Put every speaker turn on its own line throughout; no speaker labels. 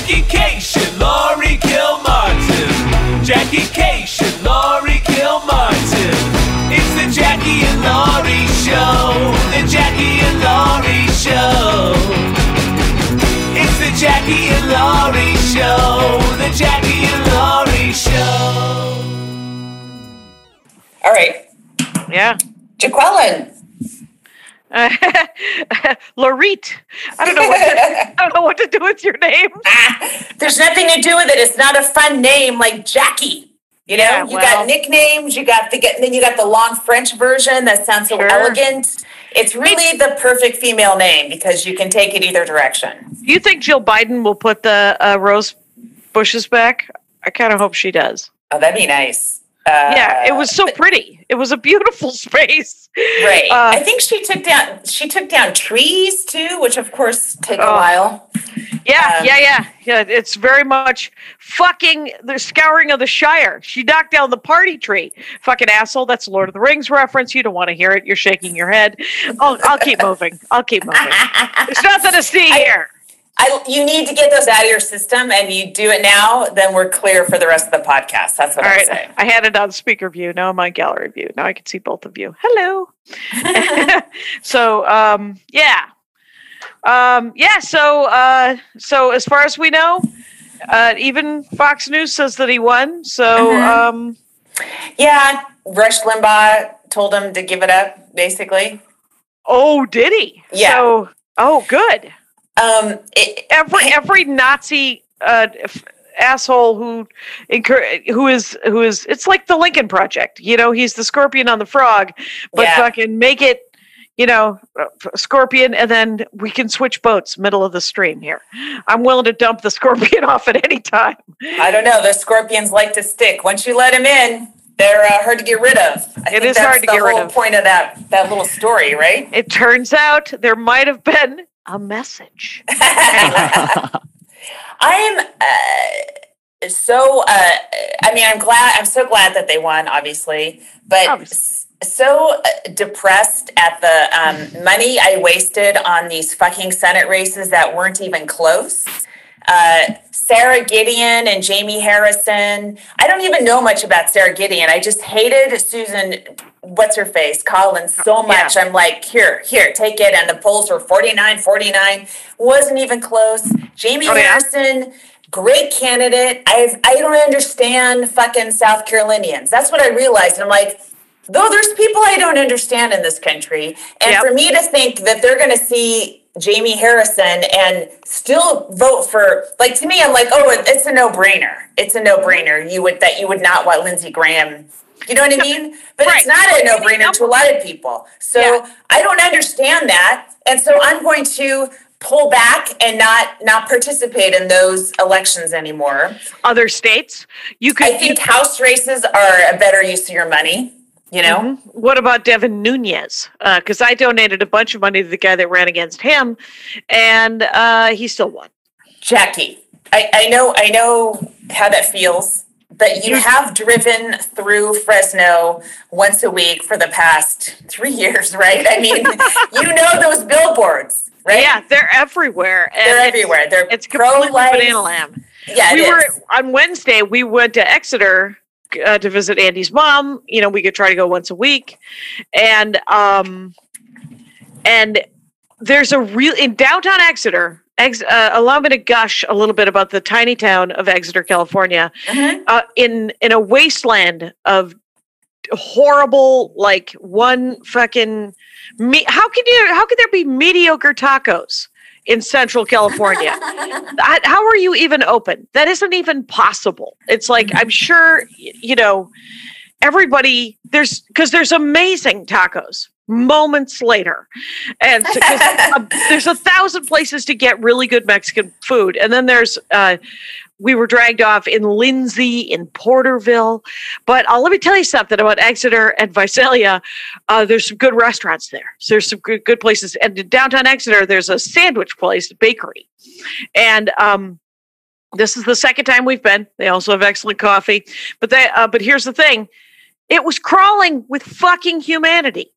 Jackie Cation, Laurie Kilmartin. Jackie Cation, Laurie Kilmartin. It's the Jackie and Laurie Show. The Jackie and Laurie Show. It's the Jackie and Laurie Show. The Jackie and Laurie Show.
All right.
Yeah.
Jaqueline.
Laurite. I don't know what to do with your name.
There's nothing to do with it. It's not a fun name like Jackie. You know,
Yeah,
you got nicknames. Then you got the long French version that sounds so elegant. It's really the perfect female name because you can take it either direction.
Do you think Jill Biden will put the rose bushes back? I kind of hope she does.
Oh, that'd be nice.
Yeah, it was so pretty. It was a beautiful space.
Right. I think she took down trees too, which of course take a while.
Yeah. It's very much fucking the scouring of the Shire. She knocked down the party tree. Fucking asshole. That's a Lord of the Rings reference. You don't want to hear it. You're shaking your head. I'll keep moving. There's nothing to see here.
You need to get those out of your system, and you do it now, then we're clear for the rest of the podcast. That's what I'm saying.
I had it on speaker view. Now I'm on gallery view. Now I can see both of you. Hello. So, So as far as we know, even Fox News says that he won. So,
Rush Limbaugh told him to give it up, basically.
Oh, did he?
Yeah.
So, good. Every Nazi asshole who is it's like the Lincoln Project. You know, he's the scorpion on the frog, but fucking make it, scorpion, and then we can switch boats middle of the stream here. I'm willing to dump the scorpion off at any time.
I don't know. The scorpions like to stick. Once you let them in, they're hard to get rid of.
It is hard to get rid of. That's the whole point
of that little story, right?
It turns out there might have been a message.
I'm so glad that they won, obviously, but so depressed at the money I wasted on these fucking Senate races that weren't even close. Sarah Gideon and Jamie Harrison. I don't even know much about Sarah Gideon. I just hated Susan, what's-her-face, Collins so much. Yeah. I'm like, here, take it. And the polls were 49-49. Wasn't even close. Jamie Harrison, great candidate. I don't understand fucking South Carolinians. That's what I realized. And I'm like, though there's people I don't understand in this country. And for me to think that they're going to see Jamie Harrison and still vote for, like, to me, I'm like, oh, it's a no-brainer. It's a no-brainer. You would not want Lindsey Graham. You know what I mean? But it's not a no-brainer to a lot of people. So I don't understand that. And so I'm going to pull back and not participate in those elections anymore.
Other states?
I think House races are a better use of your money. You know?
Mm-hmm. What about Devin Nunes? Because I donated a bunch of money to the guy that ran against him, and he still won.
Jackie, I know how that feels, but you have driven through Fresno once a week for the past 3 years, right? I mean, you know those billboards, right?
Yeah, they're everywhere.
They're everywhere. It's
pro-life. Banana Lamb.
Yeah,
on Wednesday, we went to Exeter to visit Andy's mom. You know, we could try to go once a week. And there's in downtown Exeter, allow me to gush a little bit about the tiny town of Exeter, California, in a wasteland of horrible, like, one fucking, how could there be mediocre tacos in Central California? How are you even open? That isn't even possible. It's like, I'm sure, everybody, there's amazing tacos moments later. And so, there's 1,000 places to get really good Mexican food. And then there's, we were dragged off in Lindsay, in Porterville. But let me tell you something about Exeter and Visalia. There's some good restaurants there. So there's some good places. And in downtown Exeter, there's a sandwich place, a bakery. And this is the second time we've been. They also have excellent coffee. But here's the thing. It was crawling with fucking humanity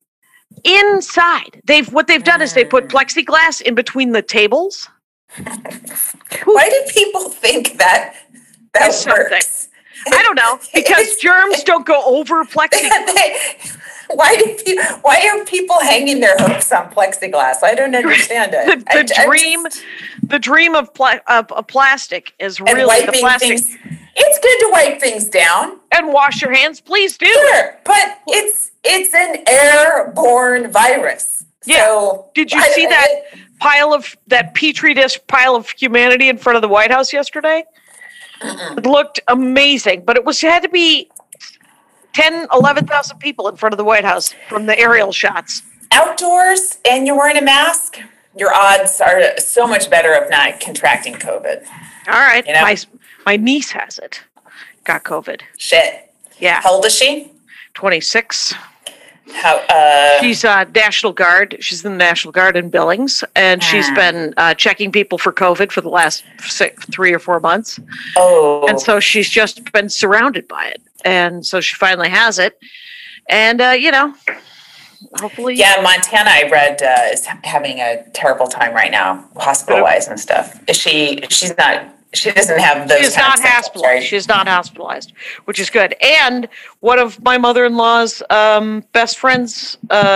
inside. What they've done is they put plexiglass in between the tables. Who
Why do people think that works?
I don't know, because germs don't go over plexiglass.
Why are people hanging their hopes on plexiglass? I don't understand it.
The dream of plastic is really the plastic.
Things, it's good to wipe things down
and wash your hands. Please do.
Sure, but it's an airborne virus.
Yeah.
So
did you see that petri dish pile of humanity in front of the White House yesterday? It looked amazing, but it had to be 11,000 people in front of the White House from the aerial shots.
Outdoors and you're wearing a mask, your odds are so much better of not contracting COVID.
All right. You know? My niece has it. Got COVID.
Shit.
Yeah.
How old is she?
26. She's National Guard. She's in the National Guard in Billings, and she's been checking people for COVID for the last 3 or 4 months.
Oh.
And so she's just been surrounded by it. And so she finally has it. And, hopefully.
Yeah, Montana, I read, is having a terrible time right now, hospital-wise and stuff. She doesn't have those.
She's not hospitalized. Right? She's not hospitalized, which is good. And one of my mother-in-law's best friends,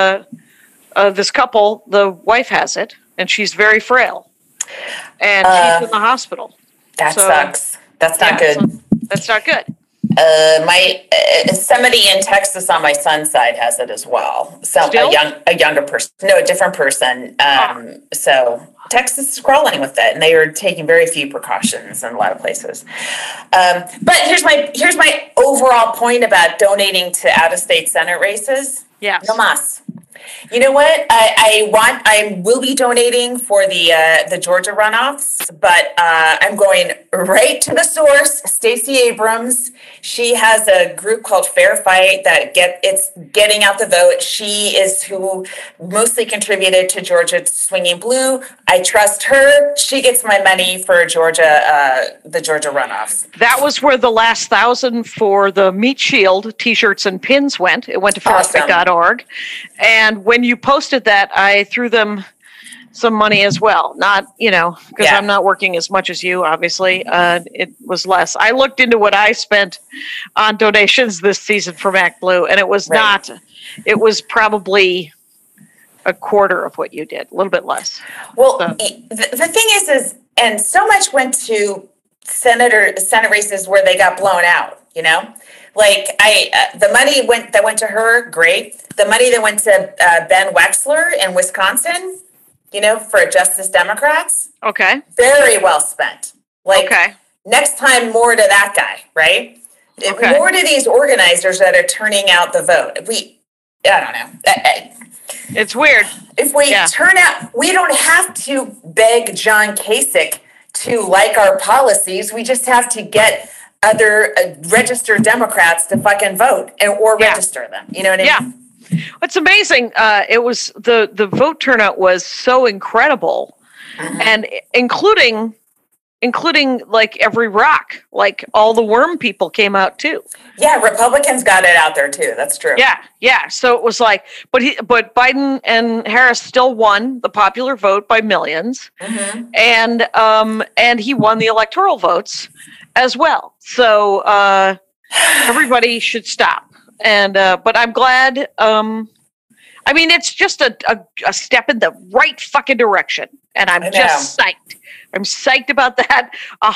this couple, the wife has it, and she's very frail. And she's in the hospital.
That sucks. That's not good.
So that's not good.
Somebody in Texas on my son's side has it as well. So a younger person, no, a different person. So Texas is crawling with it, and they are taking very few precautions in a lot of places. But here's my overall point about donating to out-of-state Senate races.
Yeah,
no mas. You know what? I will be donating for the Georgia runoffs, but I'm going right to the source. Stacey Abrams. She has a group called Fair Fight it's getting out the vote. She is who mostly contributed to Georgia swinging blue. I trust her. She gets my money for Georgia, the Georgia runoffs.
That was where the last 1,000 for the Meat Shield T-shirts and pins went. It went to fairfight.org. And when you posted that, I threw them some money as well. Not, because I'm not working as much as you, obviously. It was less. I looked into what I spent on donations this season for MacBlue, and it was it was probably a quarter of what you did, a little bit less.
Well, the thing is, and so much went to Senate races where they got blown out, Like the money that went to her, great. The money that went to Ben Wexler in Wisconsin, for Justice Democrats.
Okay.
Very well spent. Next time, more to that guy, right? Okay. More to these organizers that are turning out the vote. I don't know.
It's weird.
If we turn out, we don't have to beg John Kasich to like our policies. We just have to get other registered Democrats to fucking vote or register them. You know what I mean?
It's amazing. It was the vote turnout was so incredible, and including like every rock, like all the worm people came out too.
Yeah, Republicans got it out there too. That's true.
Yeah. So it was like, but Biden and Harris still won the popular vote by millions, and he won the electoral votes as well. So everybody should stop. And but I'm glad. It's just a step in the right fucking direction, and I'm just psyched. I'm psyched about that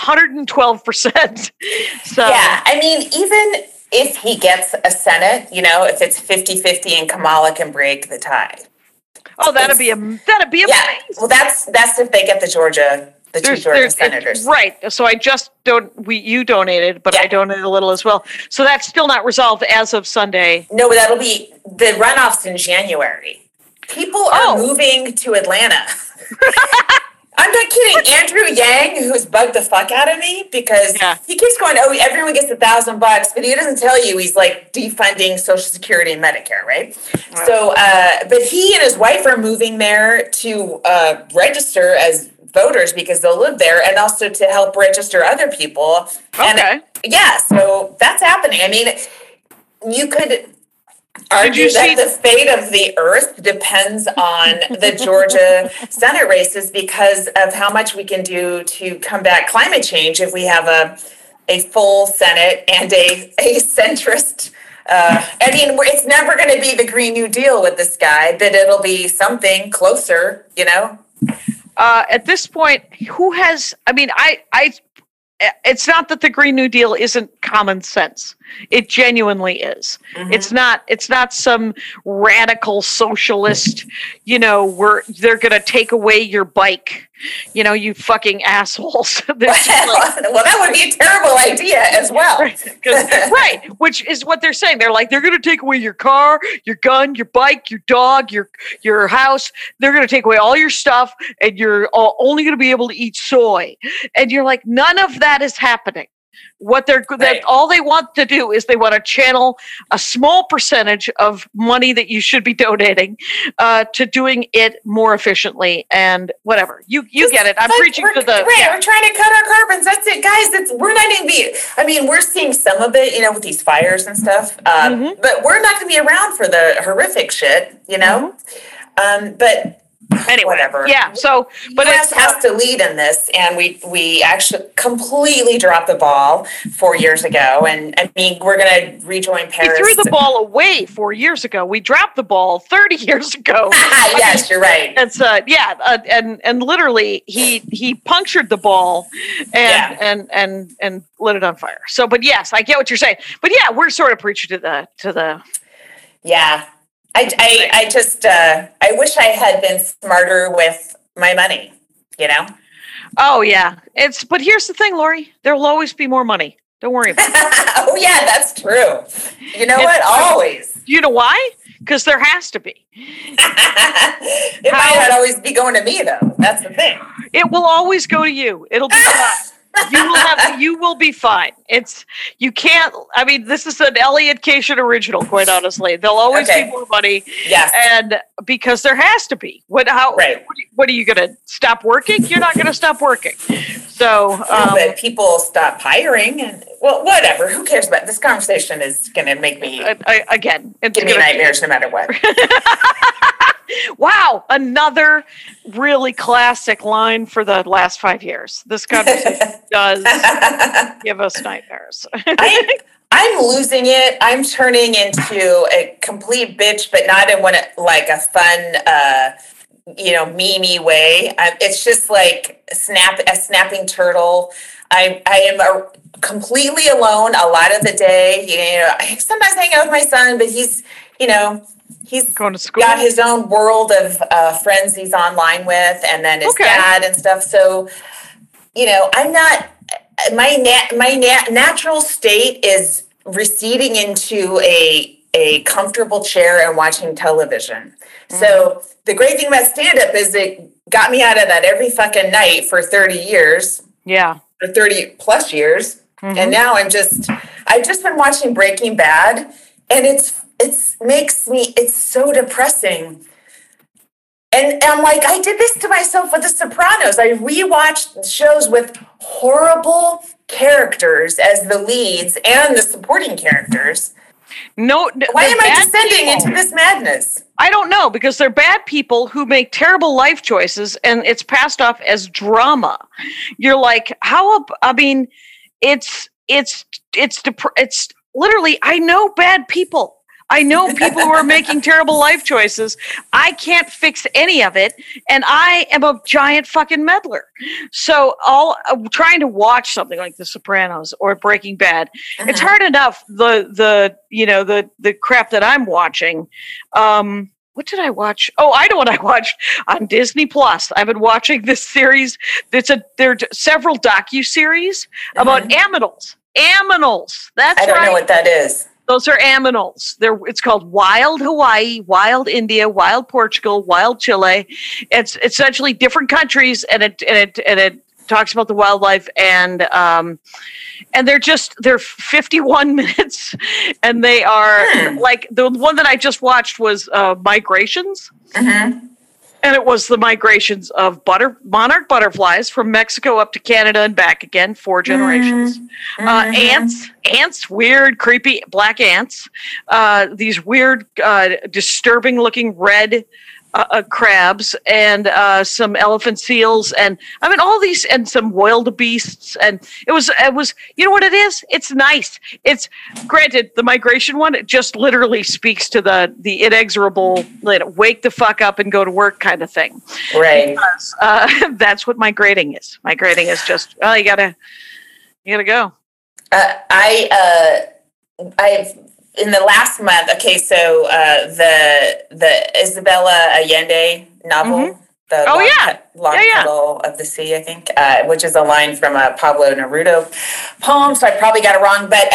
112%. So
even if he gets a Senate, if it's 50-50 and Kamala can break the tie.
Oh, that'd be amazing.
Well, that's if they get the two Georgia senators.
Right. So I just you donated, but I donated a little as well. So that's still not resolved as of Sunday.
No, but that'll be the runoffs in January. People are moving to Atlanta. I'm not kidding. Andrew Yang, who's bugged the fuck out of me because he keeps going, everyone gets $1,000, but he doesn't tell you he's like defunding Social Security and Medicare, right? So, but he and his wife are moving there to register as voters because they'll live there, and also to help register other people.
Okay.
And so that's happening. You could argue that the fate of the earth depends on the Georgia Senate races because of how much we can do to combat climate change if we have a full Senate and a centrist. I mean, it's never going to be the Green New Deal with this guy, but it'll be something closer, you know?
At this point, who has, I mean, it's not that the Green New Deal isn't common sense. It genuinely is. Mm-hmm. It's not some radical socialist, you know, they're going to take away your bike, you know, you fucking assholes.
Well, that would be a terrible idea as well.
Right. Which is what they're saying. They're like, they're going to take away your car, your gun, your bike, your dog, your house. They're going to take away all your stuff and you're only going to be able to eat soy. And you're like, none of that is happening. All they want to do is they want to channel a small percentage of money that you should be donating to doing it more efficiently and whatever. You get it. I'm preaching to the
right. Yeah. We're trying to cut our carbons. That's it, guys. We're not going to be. I mean, we're seeing some of it, you know, with these fires and stuff. But we're not going to be around for the horrific shit, you know. But.
Anyway,
whatever.
Yeah. So, but
it has to lead in this, and we actually completely dropped the ball 4 years ago. And I mean, we're going to rejoin Paris.
We threw the ball away 4 years ago. We dropped the ball 30 years ago.
Yes, you're right.
It's and literally he punctured the ball and lit it on fire. So, but yes, I get what you're saying. But yeah, we're sort of preaching to the.
Yeah. I just I wish I had been smarter with my money, you know?
Oh yeah. But here's the thing, Lori, there'll always be more money. Don't worry about it.
Oh yeah, that's true. You know what? Always.
You know why? Because there has to be.
It might not always be going to me though. That's the thing.
It will always go to you. It'll be fine. You will be fine. You can't, I mean, this is an Elliot Cation original, quite honestly. There'll always be more money.
Yes.
And because there has to be. What are you going to stop working? You're not going to stop working. So,
but people stop hiring and, well, whatever. Who cares about this conversation is going to make me, give me nightmares no matter what.
Wow, another really classic line for the last 5 years. This conversation does give us nightmares.
I'm losing it. I'm turning into a complete bitch, but not in like a fun, meme-y way. It's just like a snapping turtle. I am completely alone a lot of the day. You know, I sometimes hang out with my son, but he's
going to school.
Got his own world of friends he's online with, and then his dad and stuff. So, you know, I'm not. My natural state is receding into a comfortable chair and watching television. Mm-hmm. So the great thing about stand-up is it got me out of that every fucking night for 30 years.
Yeah,
for 30 plus years, and now I've just been watching Breaking Bad, and it's so depressing. And I'm like, I did this to myself with The Sopranos. I rewatched shows with horrible characters as the leads and the supporting characters.
No,
why am I descending into this madness?
I don't know, because they're bad people who make terrible life choices, and it's passed off as drama. You're like, it's literally, I know bad people. I know people who are making terrible life choices. I can't fix any of it, and I am a giant fucking meddler. So trying to watch something like The Sopranos or Breaking Bad, it's hard enough. The crap that I'm watching. What did I watch? Oh, I know what I watched on Disney Plus. I've been watching this series. There are several docuseries about aminals. Aminals. That's right.
I don't know what that is.
Those are aminals. It's called Wild Hawaii, Wild India, Wild Portugal, Wild Chile. It's essentially different countries, and it talks about the wildlife, and they're 51 minutes, and they are like the one that I just watched was migrations. And it was the migrations of monarch butterflies from Mexico up to Canada and back again, 4 generations. Ants, weird, creepy black ants. These weird, disturbing-looking red crabs, and some elephant seals, and I mean all these, and some wildebeests, and it was you know what it is? It's nice. It's granted the migration one, it just literally speaks to the inexorable wake the fuck up and go to work kind of thing.
Right.
Because, that's what migrating is. Migrating is just you gotta go.
I've in the last month, okay, so the Isabella Allende novel, the Long Tunnel of the Sea, I think, which is a line from a Pablo Neruda poem, so I probably got it wrong, but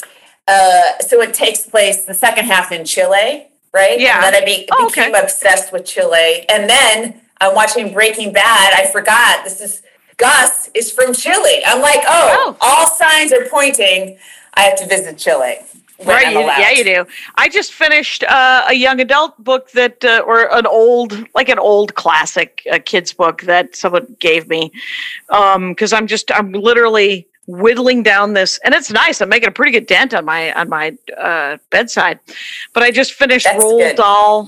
so it takes place the second half in Chile, right?
Yeah.
And then I became obsessed with Chile, and then I'm watching Breaking Bad. I forgot Gus is from Chile. I'm like, all signs are pointing I have to visit Chile.
Right, yeah, you do. I just finished a young adult book that, or an old classic kids book that someone gave me, because I'm literally whittling down this, and it's nice. I'm making a pretty good dent on my bedside, but I just finished Roald Dahl,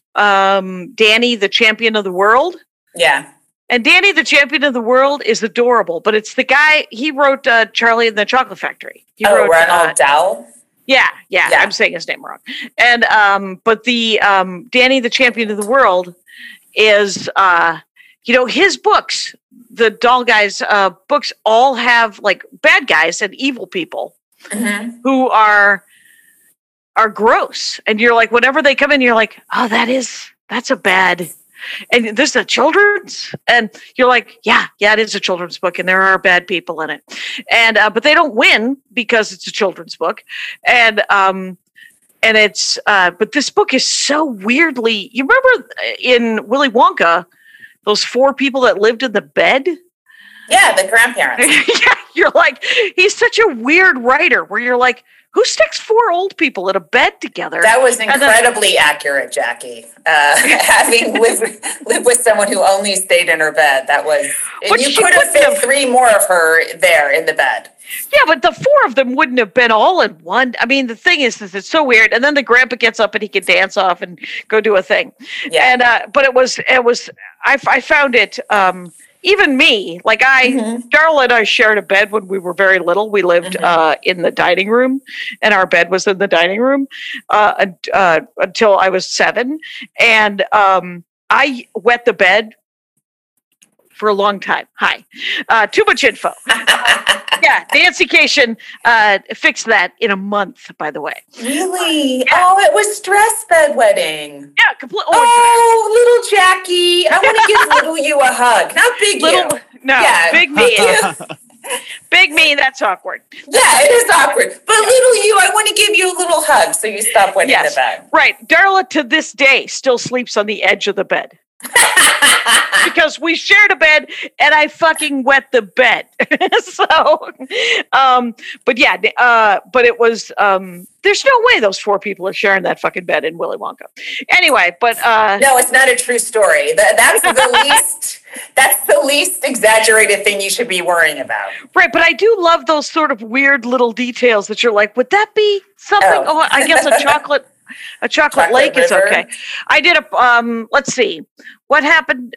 Danny the Champion of the World.
Yeah.
And Danny the Champion of the World is adorable, but it's the guy, he wrote Charlie and the Chocolate Factory. He wrote
Roald Dahl?
Yeah, I'm saying his name wrong. And but the Danny the Champion of the World is his books, the Dahl guys books all have like bad guys and evil people who are gross. And you're like, whenever they come in, you're like, oh, that's a bad. And this is a children's, and you're like, yeah, it is a children's book, and there are bad people in it, and but they don't win because it's a children's book, and it's but this book is so weirdly. You remember in Willy Wonka, those 4 people that lived in the bed?
Yeah, the grandparents.
Yeah, you're like, he's such a weird writer. Where you're like, who sticks 4 old people in a bed together?
That was incredibly accurate, Jackie. Having lived with someone who only stayed in her bed, that was. And you could have fit 3 more of her there in the bed.
Yeah, but the 4 of them wouldn't have been all in one. I mean, the thing is it's so weird. And then the grandpa gets up and he can dance off and go do a thing. Yeah. And but it was. I found it. Even me, like Darla and I shared a bed when we were very little. We lived in the dining room, and our bed was in the dining room until I was 7. And I wet the bed for a long time. Hi. Too much info. Yeah, Nancy Cation fixed that in a month, by the way.
Really? Yeah. Oh, it was stress bedwetting.
Yeah, completely.
Oh, little Jackie. I want to give little you a hug. Not big you.
No, yeah, big me. Big me, that's awkward.
Yeah, it is awkward. But little you, I want to give you a little hug so you stop wetting the bed.
Right. Darla, to this day, still sleeps on the edge of the bed. Because we shared a bed and I fucking wet the bed. So, but yeah, but it was, there's no way those 4 people are sharing that fucking bed in Willy Wonka. Anyway, but.
No, it's not a true story. That's the least exaggerated thing you should be worrying about.
Right. But I do love those sort of weird little details that you're like, would that be something? Oh, I guess a chocolate lake is okay. I did let's see. What happened?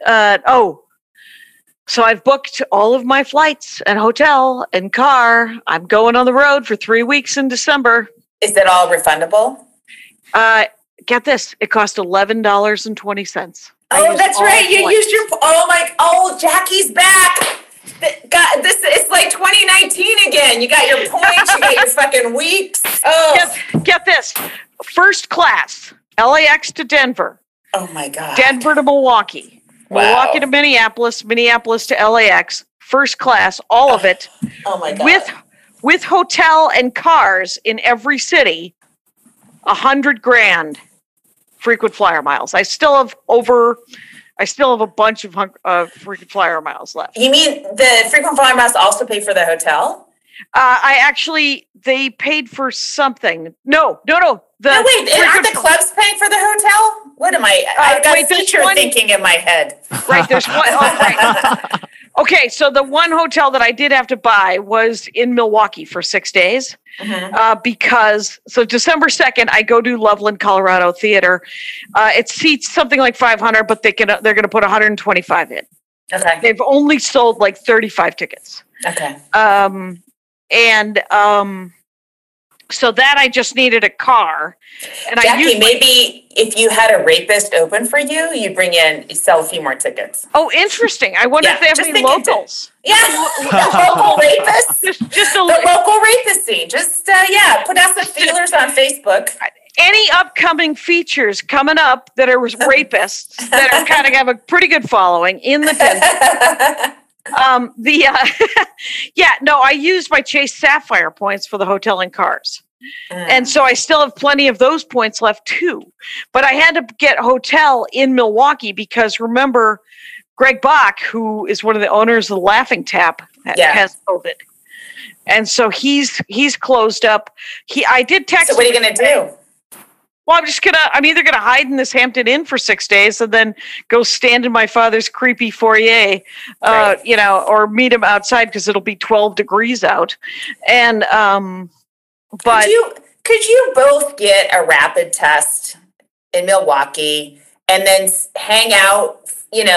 So I've booked all of my flights and hotel and car. I'm going on the road for 3 weeks in December.
Is it all refundable?
Get this. It cost $11.20.
Oh, that's right. You used your, Jackie's back. God, it's like 2019 again. You got your points, you got your fucking weeks. Oh.
Get this. First class, LAX to Denver.
Oh my God.
Denver to Milwaukee.
Wow.
Milwaukee to Minneapolis, Minneapolis to LAX. First class, all of it.
Oh my God.
With hotel and cars in every city, $100,000 frequent flyer miles. I still have a bunch of frequent flyer miles left.
You mean the frequent flyer miles also pay for the hotel?
They paid for something. No.
Aren't the clubs paying for the hotel? What am I? I've got
wait, there's
future
one-
thinking in my head.
Right, there's one. Oh, right. Okay, so the one hotel that I did have to buy was in Milwaukee for 6 days. Because December 2nd, I go to Loveland, Colorado Theater. It seats something like 500, but they're going to put 125 in.
Okay.
They've only sold like 35 tickets.
Okay.
So that I just needed a car, and
Jackie, maybe if you had a rapist open for you, you'd sell a few more tickets.
Oh, interesting. I wonder if they have any locals.
Yeah, local rapists.
Just
the local rapist scene. Just put out some feelers on Facebook.
Any upcoming features coming up that are rapists that are kind of have a pretty good following in the Denver. I used my Chase Sapphire points for the hotel and cars. And so I still have plenty of those points left too. But I had to get hotel in Milwaukee because remember, Greg Bach, who is one of the owners of the Laughing Tap, has COVID. And so he's closed up. I did text.
So what are you going to do?
Well, I'm either going to hide in this Hampton Inn for 6 days and then go stand in my father's creepy foyer, or meet him outside because it'll be 12 degrees out. And, but
could you both get a rapid test in Milwaukee and then hang out,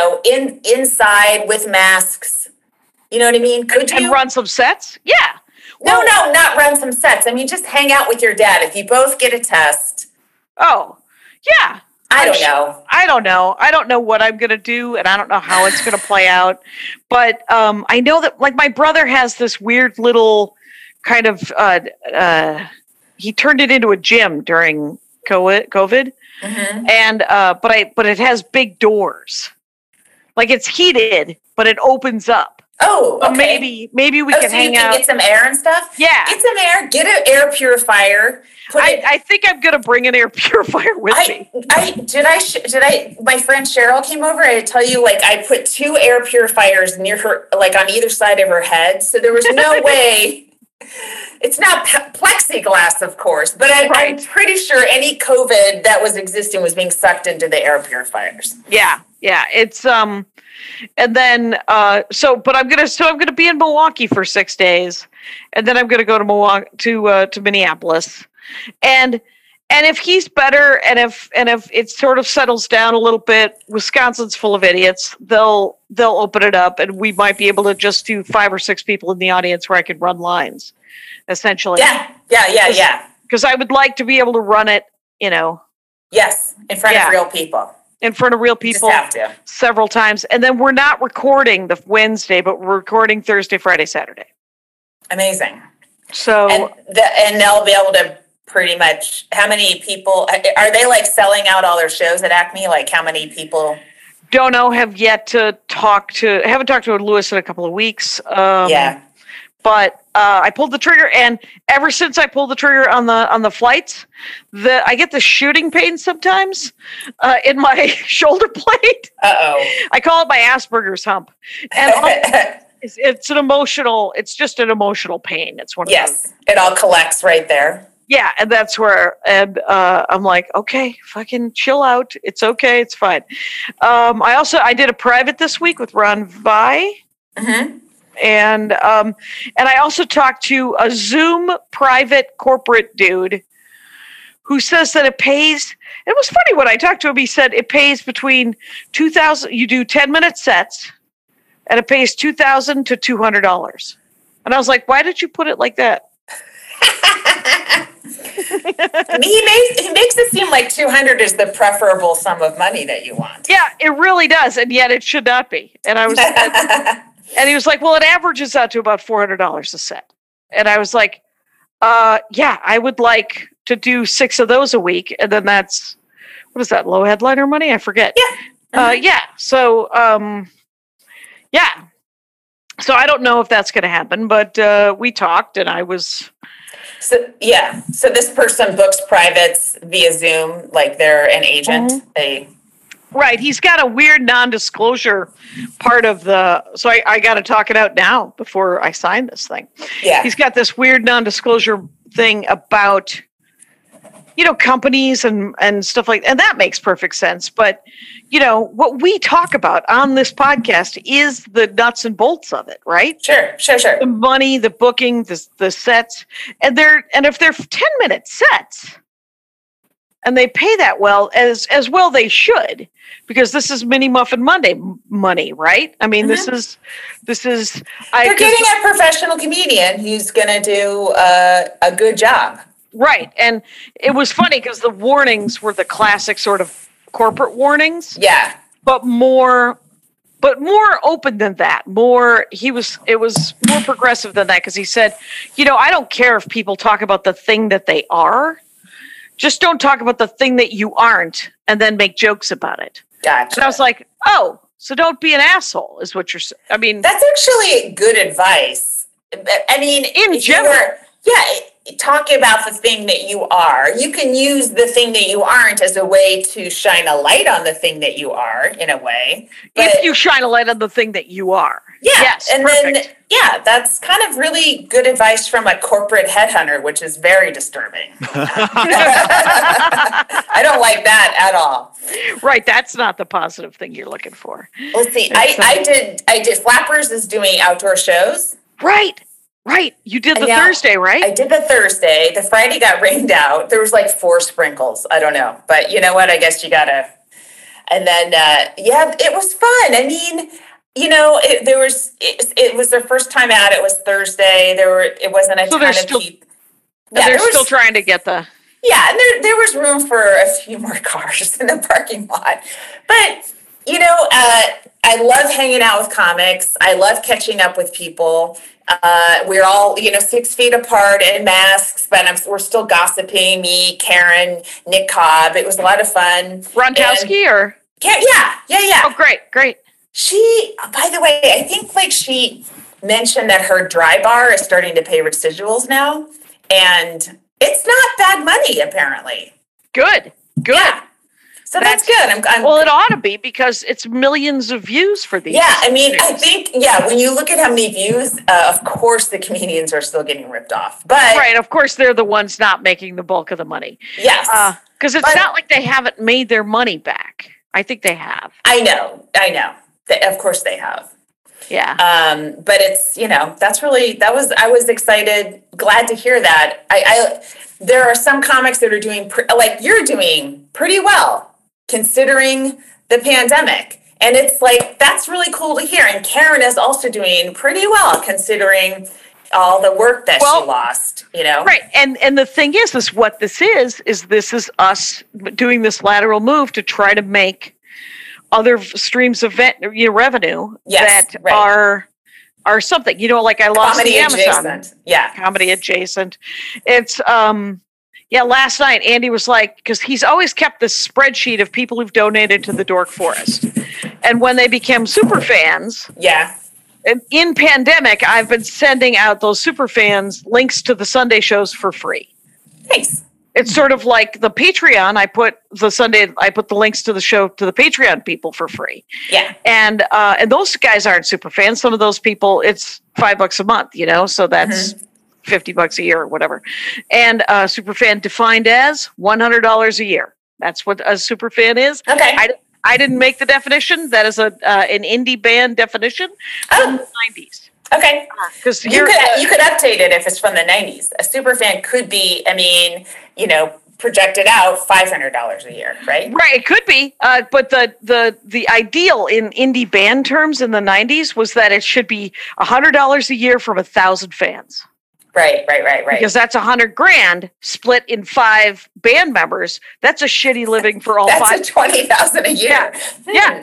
inside with masks? You know what I mean? Could you
run some sets? Yeah.
No, not run some sets. I mean, just hang out with your dad. If you both get a test.
Oh, yeah.
I don't know.
I don't know what I'm going to do, and I don't know how it's going to play out. But I know that, like, my brother has this weird little kind of he turned it into a gym during COVID, and but it has big doors, like it's heated, but it opens up.
Oh, okay.
Maybe we can hang out.
Get some air and stuff.
Yeah,
get some air. Get an air purifier.
I think I'm gonna bring an air purifier with me.
Did I? My friend Cheryl came over. I tell you, like, I put 2 air purifiers near her, like on either side of her head, so there was no way. It's not plexiglass, of course, but I'm pretty sure any COVID that was existing was being sucked into the air purifiers.
Yeah, it's and then but I'm gonna be in Milwaukee for 6 days, and then I'm gonna go to Milwaukee to Minneapolis, and if he's better, and if it sort of settles down a little bit, Wisconsin's full of idiots. They'll open it up, and we might be able to just do 5 or 6 people in the audience where I could run lines, essentially.
Yeah.
Because I would like to be able to run it,
Yes, in front of real people.
In front of real people,
just have to.
Several times. And then we're not recording the Wednesday, but we're recording Thursday, Friday, Saturday.
Amazing.
So
and they'll be able to pretty much, how many people are they like selling out all their shows at Acme? Like how many people?
Don't know, haven't talked to Lewis in a couple of weeks. But I pulled the trigger, and ever since I pulled the trigger on the flights, I get the shooting pain sometimes in my shoulder blade. I call it my Asperger's hump, and it's an emotional. It's just an emotional pain. It's one of those.
It all collects right there.
Yeah, and that's where, I'm like, okay, fucking chill out. It's okay. It's fine. I did a private this week with Ron Vai.
Mm-hmm.
And I also talked to a Zoom private corporate dude who says that it pays. It was funny when I talked to him. He said it pays between $2,000. You do 10-minute sets, and it pays $2,000 to $200. And I was like, why did you put it like that?
He makes it seem like 200 is the preferable sum of money that you want.
Yeah, it really does, and yet it should not be. And I was. And he was like, well, it averages out to about $400 a set. And I was like, I would like to do 6 of those a week. And then that's, what is that, low headliner money? I forget.
Yeah.
So, So I don't know if that's going to happen, but we talked, and I was...
So this person books privates via Zoom, like they're an agent.
Mm-hmm. Right. He's got a weird non-disclosure part of so I got to talk it out now before I sign this thing.
Yeah.
He's got this weird non-disclosure thing about companies and stuff like that. And that makes perfect sense. But, what we talk about on this podcast is the nuts and bolts of it, right?
Sure.
The money, the booking, the sets. And if they're 10-minute sets and they pay that well, as well they should, because this is Mini Muffin Monday money, right? I mean, this is.
They're getting a professional comedian who's going to do a good job.
Right. And it was funny because the warnings were the classic sort of corporate warnings.
Yeah.
But more open than that. It was more progressive than that, because he said, I don't care if people talk about the thing that they are. Just don't talk about the thing that you aren't and then make jokes about it.
Gotcha.
And I was like, oh, so don't be an asshole is what you're saying. I mean,
that's actually good advice. I mean,
in general.
Talking about the thing that you are, you can use the thing that you aren't as a way to shine a light on the thing that you are, in a way. But
if you shine a light on the thing that you are.
Yeah.
Yes,
and
perfect.
then, that's kind of really good advice from a corporate headhunter, which is very disturbing. I don't like that at all.
Right. That's not the positive thing you're looking for.
Let's see. I did Flappers is doing outdoor shows.
Right. You did the Thursday, right?
I did the Thursday. The Friday got rained out. There was like 4 sprinkles. I don't know. But you know what? I guess you got to. And then, it was fun. I mean, it was their first time out. It was Thursday. It wasn't a ton of people.
Yeah, they're still trying to get the.
Yeah, and there was room for a few more cars in the parking lot. But, I love hanging out with comics. I love catching up with people. We're all, 6 feet apart in masks, but we're still gossiping. Me, Karen, Nick Cobb. It was a lot of fun.
Rontowski or?
Yeah.
Oh, great.
She, by the way, I think she mentioned that her dry bar is starting to pay residuals now, and it's not bad money apparently.
Good.
Yeah. So that's good.
Well, it ought to be, because it's millions of views for these.
Yeah, I mean, I think, when you look at how many views, of course the comedians are still getting ripped off. But
right, of course they're the ones not making the bulk of the money.
Yes.
Because it's not like they haven't made their money back. I think they have.
I know. Of course they have.
Yeah.
But it's, I was excited, glad to hear that. There are some comics that are doing, you're doing pretty well, considering the pandemic. And it's that's really cool to hear. And Karen is also doing pretty well, considering all the work that she lost, Right.
And the thing is what this is us doing this lateral move to try to make other streams of revenue are something, I lost
comedy
the Amazon.
Adjacent. Yeah.
Comedy adjacent. It's, last night Andy was because he's always kept this spreadsheet of people who've donated to the Dork Forest. And when they became super fans.
Yeah.
In pandemic, I've been sending out those super fans links to the Sunday shows for free.
Nice.
It's sort of like the Patreon. I put the links to the show to the Patreon people for free.
Yeah.
And those guys aren't super fans. Some of those people, it's $5 a month, so that's $50 a year or whatever. And super fan defined as $100 a year. That's what a super fan is.
Okay.
I didn't make the definition. That is an indie band definition from the 90s.
Okay. Because you could update it if it's from the 90s. A super fan could be, projected out $500 a year, right?
Right, it could be. But the ideal in indie band terms in the 90s was that it should be $100 a year from 1,000 fans.
Right.
Because that's $100,000 split in 5 band members. That's a shitty living for all 5.
That's $20,000 a year.
Yeah.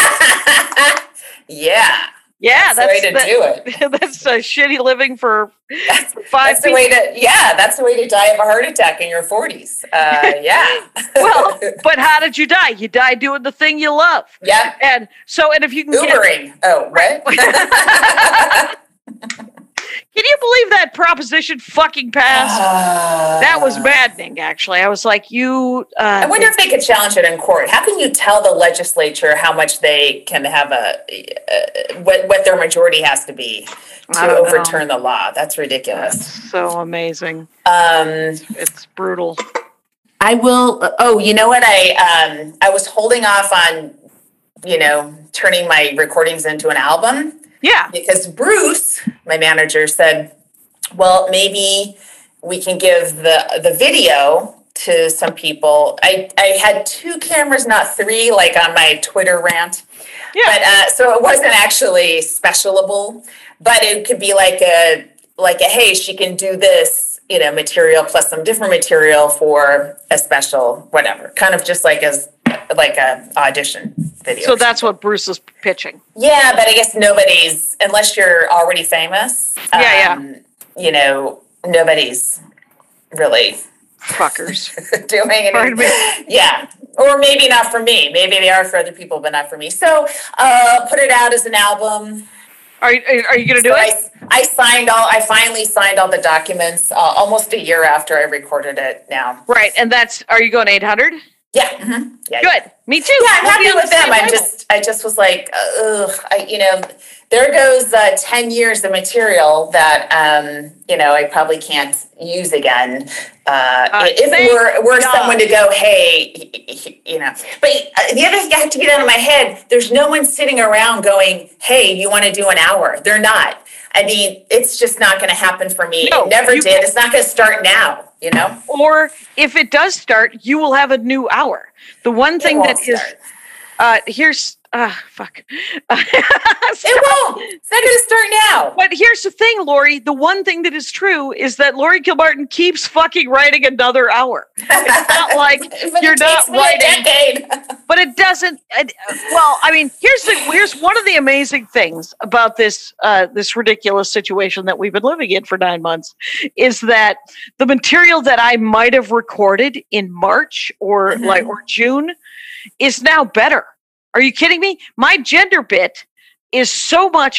Yeah.
Yeah,
that's the way to do it.
That's a shitty living for 5
that's
people.
That's the way to die of a heart attack in your 40s. Yeah.
Well, but how did you die? You died doing the thing you love.
Yeah.
And if you can
Ubering. What?
Can you believe that proposition fucking passed? That was maddening, actually. I was like, I
wonder if they could challenge it in court. How can you tell the legislature how much they can have what their majority has to be to overturn the law? That's ridiculous.
That's so amazing. It's brutal.
I will. Oh, you know what? I was holding off on, turning my recordings into an album.
Yeah.
Because Bruce, my manager, said, well, maybe we can give the video to some people. I had 2 cameras, not 3, like on my Twitter rant. Yeah. But so it wasn't actually specialable, but it could be like a hey, she can do this, material plus some different material for a special, whatever, kind of just like a audition video.
So that's what Bruce is pitching.
Yeah, but I guess nobody's, unless you're already famous. Nobody's really
fuckers
doing it. Yeah. Or maybe not for me. Maybe they are for other people, but not for me. So put it out as an album.
Are you going to do it?
I finally signed all the documents almost a year after I recorded it now.
Right. And are you going 800?
Yeah. Mm-hmm. Yeah.
Good. Me too.
Yeah, I'm happy with them. I just was like, there goes 10 years of material that, I probably can't use again. If we're someone to go, hey, but the other thing I have to get out of my head, there's no one sitting around going, hey, you want to do an hour? They're not. I mean, it's just not going to happen for me. No, it never did. It's not going to start now, Or
if it does start, you will have a new hour. The one thing that is, here's, fuck.
It won't. It's not going to start now.
But here's the thing, Lori. The one thing that is true is that Lori Kilmartin keeps fucking writing another hour. It's not like you're not writing. But it doesn't. Here's one of the amazing things about this ridiculous situation that we've been living in for 9 months is that the material that I might have recorded in March or June is now better. Are you kidding me? My gender bit is so much.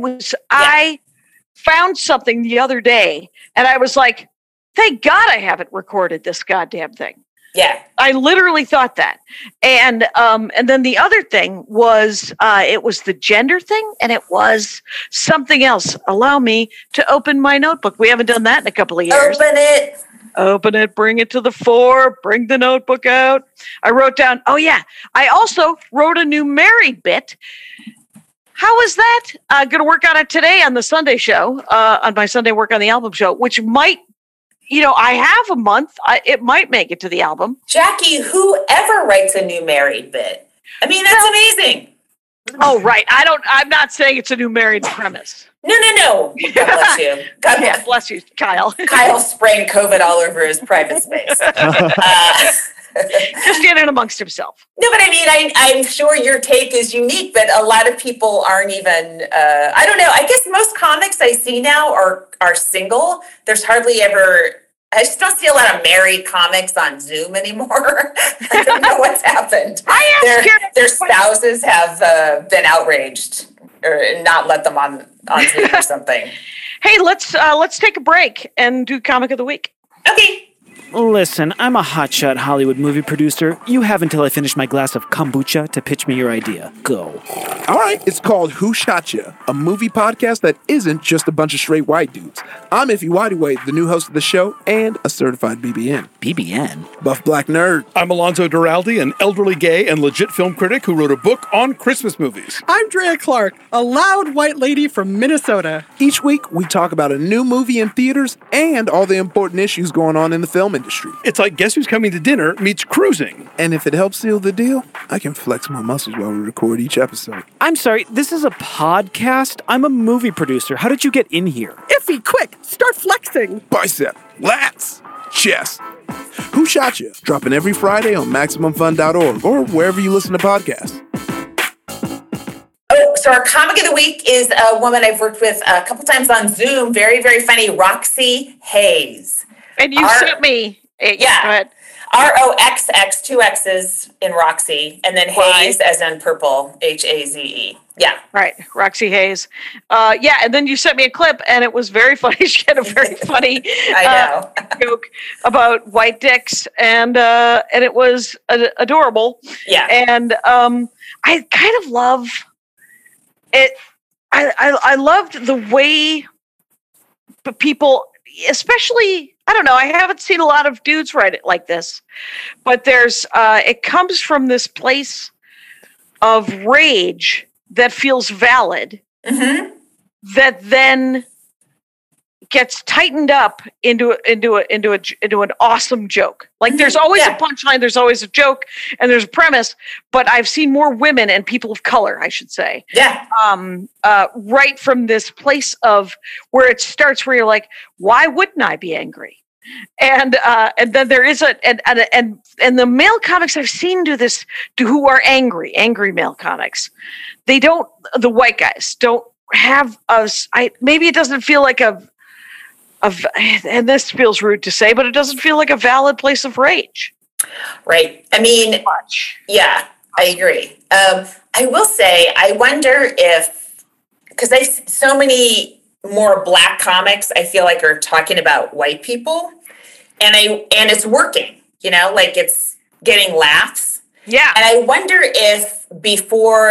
I found something the other day and I was like, thank God I haven't recorded this goddamn thing.
Yeah.
I literally thought that. And then the other thing was, it was the gender thing and it was something else. Allow me to open my notebook. We haven't done that in a couple of years. Open it, bring it to the fore, bring the notebook out. I wrote down, I also wrote a new married bit. How is that? Going to work on it today on the Sunday show, on my Sunday Work on the Album show, which might, I have a month. It might make it to the album.
Jackie, whoever writes a new married bit. I mean, that's amazing.
Oh, right. I'm not saying it's a new married premise.
No. God bless you.
God bless you, Kyle.
Kyle spraying COVID all over his private space.
Just in and amongst himself.
No, but I mean, I'm sure your take is unique, but a lot of people aren't even, I don't know. I guess most comics I see now are single. There's hardly ever, I just don't see a lot of married comics on Zoom anymore. I don't know what's happened. Their spouses have been outraged or not let them on Zoom or something.
Hey, let's take a break and do Comic of the Week.
Okay.
Listen, I'm a hotshot Hollywood movie producer. You have until I finish my glass of kombucha to pitch me your idea. Go.
All right, it's called Who Shot Ya?, a movie podcast that isn't just a bunch of straight white dudes. I'm Ify Nwadiwe, the new host of the show, and a certified BBN.
BBN?
Buff Black Nerd.
I'm Alonzo Duralde, an elderly gay and legit film critic who wrote a book on Christmas movies.
I'm Drea Clark, a loud white lady from Minnesota.
Each week, we talk about a new movie in theaters and all the important issues going on in the film industry.
It's like Guess Who's Coming to Dinner meets cruising.
And if it helps seal the deal, I can flex my muscles while we record each episode.
I'm sorry, this is a podcast? I'm a movie producer. How did you get in here?
Ify, quick, start flexing.
Bicep, lats, chest. Who Shot Ya? Dropping every Friday on MaximumFun.org or wherever you listen to podcasts.
Oh, so our Comic of the Week is a woman I've worked with a couple times on Zoom. Very, very funny, Roxy Hayes.
And you sent me.
Yeah. Go ahead. ROXX, 2 X's in Roxy, and then Hayes as in purple, HAZE. Yeah.
Right. Roxy Hayes. And then you sent me a clip, and it was very funny. She had a very funny joke about white dicks, and it was adorable.
Yeah.
And I kind of love it. I loved the way people, especially I don't know. I haven't seen a lot of dudes write it like this, but it comes from this place of rage that feels valid, that then gets tightened up into an awesome joke. Like there's always a punchline, there's always a joke, and there's a premise. But I've seen more women and people of color, I should say, right from this place of where it starts, where you're like, why wouldn't I be angry? And then there is and the male comics I've seen do this, who are angry male comics. The white guys don't have us. Maybe it doesn't feel like and this feels rude to say, but it doesn't feel like a valid place of rage.
Right. I mean, yeah, I agree. I will say, I wonder if, because so many more Black comics, I feel like, are talking about white people, and it's working, like it's getting laughs.
Yeah.
And I wonder if before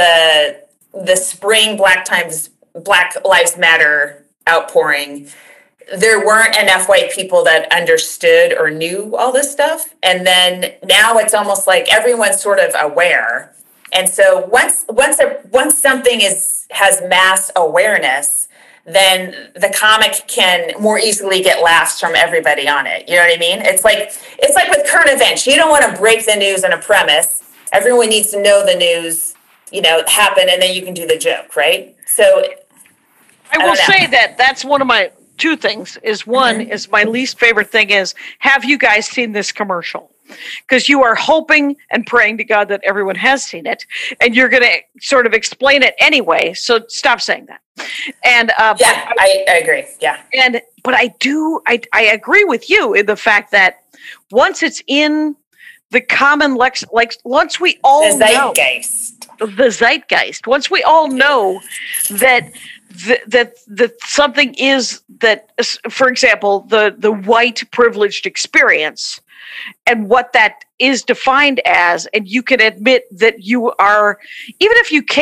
the spring Black Lives Matter outpouring, there weren't enough white people that understood or knew all this stuff. And then now it's almost like everyone's sort of aware. And so once something has mass awareness, then the comic can more easily get laughs from everybody on it. You know what I mean? It's like with current events. You don't want to break the news on a premise. Everyone needs to know the news, happen, and then you can do the joke, right? So
I will say that's one of my two things. Is one is my least favorite thing is, have you guys seen this commercial? Because you are hoping and praying to God that everyone has seen it, and you're going to sort of explain it anyway. So stop saying that. And
I agree. Yeah.
But I agree with you in the fact that once it's in the common once we all know the zeitgeist, once we all know that something is that, for example, the white privileged experience and what that is defined as, and you can admit that you are, even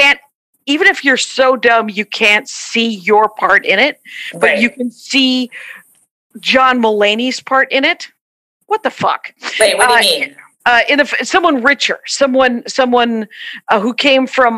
if you're so dumb you can't see your part in it, but you can see John Mulaney's part in it. What the fuck?
Wait, what do you mean?
Someone richer, someone who came from